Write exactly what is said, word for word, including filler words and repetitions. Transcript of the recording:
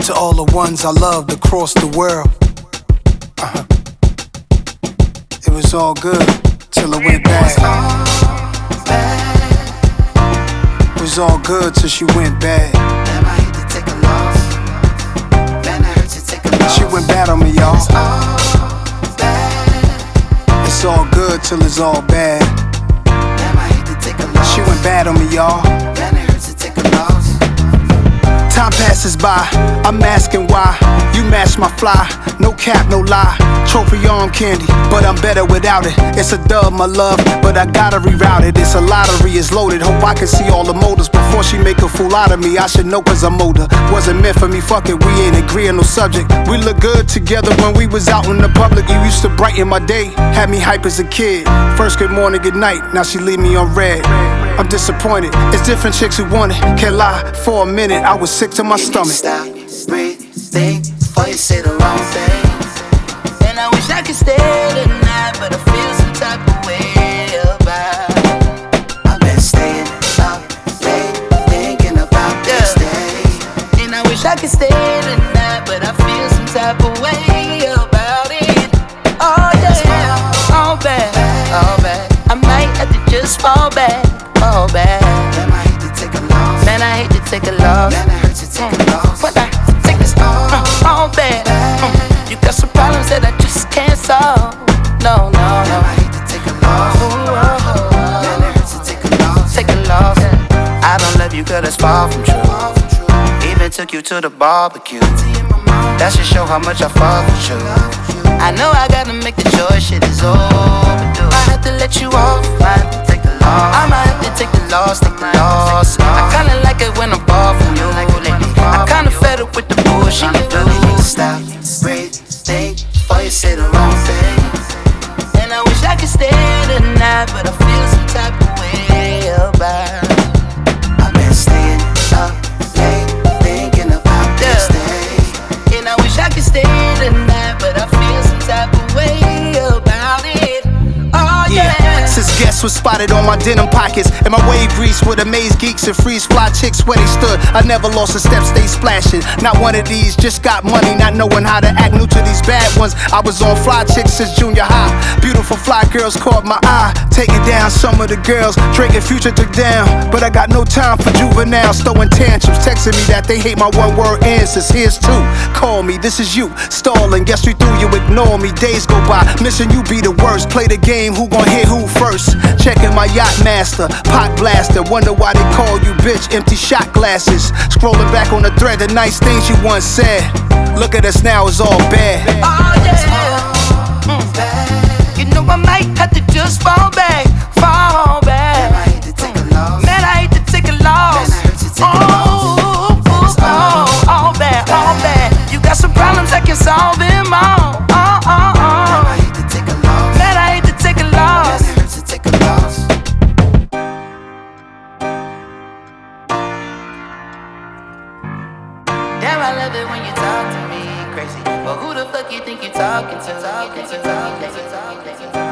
To all the ones I loved across the world. Uh-huh. It was all good till it went bad. It was all good till she went bad. She went bad on me, y'all. It's all good till it's all bad. She went bad on me, y'all. Time passes by, I'm asking why. You match my fly, no cap, no lie. Trophy arm candy, but I'm better without it. It's a dub, my love, but I gotta reroute it. It's a lottery, it's loaded. Hope I can see all the motives before she make a fool out of me. I should know cause I'm older. Wasn't meant for me, fuck it, we ain't agree on no subject. We look good together when we was out in the public. You used to brighten my day, had me hype as a kid. First good morning, good night, now she leave me on red. I'm disappointed, it's different chicks who want it. Can't lie, for a minute I was sick to my stomach. Stop, breathe, think before you say the wrong thing. And I wish I could stay tonight, but I feel some type of way about. I've been staying up late, thinking about this day. And I wish I could stay tonight, but I feel some type of way about it. Oh yeah, all bad, all bad. I might have to just fall back, fall back. Man, I hate to take a loss. Man, I hate to take a loss. Man, I hurt to take a loss. What I take this uh, all bad. Uh, you got some problems that I just can't solve. No, no, no. Man, I hate to take a loss. Ooh, oh, oh. Man, it hurts to take a loss. Take a loss. I don't love you, girl, that's far from true. Even took you to the barbecue. That should show how much I fuck with you. I know I gotta make the choice, shit is overdue. I have to let you off, I have to take the loss. I might have to take the loss, take the loss. I kinda like it when I'm far from you lately. I kinda fed up with the bullshit you do. Stop, breathe, think before you say the wrong thing. And I wish I could stay tonight, but I feel some type of way about. I've been staying up late, thinking about this day. And I wish I could stay tonight, but I feel some type of way about it. Oh yeah, yeah. Since guests was spotted on my denim pockets and my wave grease with amazed geeks and freeze fly chicks where they stood, I never lost a step, stay splashing. Not one of these, just got money, not knowing how to act. New to these bad ones, I was on fly chicks since junior high. Beautiful fly girls caught my eye, taking down some of the girls Drake and Future took down. But I got no time for juveniles throwing tantrums, texting me that they hate my one word answers. Here's two, call me, this is you, stalling. Guess we through, you ignore me. Days go by, missing you be the worst. Play the game, who gon' hit who first? Checking my yacht master, pot blaster. Wonder why they call you bitch, empty shot glasses. Scrolling back on the thread, the nice things you once said. Look at us now, it's all bad. Oh yeah, mm. You know I might have to just fall back, fall back. Man, I hate to take a loss. Man, I hate to take a loss. Man, I hurt to take a loss. Oh, oh, oh, all bad, all bad. You got some problems, I can solve them all. Oh, oh, oh. Man, I hate to take a loss. Man, I hate to take a loss. Man, it hurts to take a loss. Damn, I love it when you talk to me crazy. But who the fuck you think you talking to? Talking to, talking to, talking to.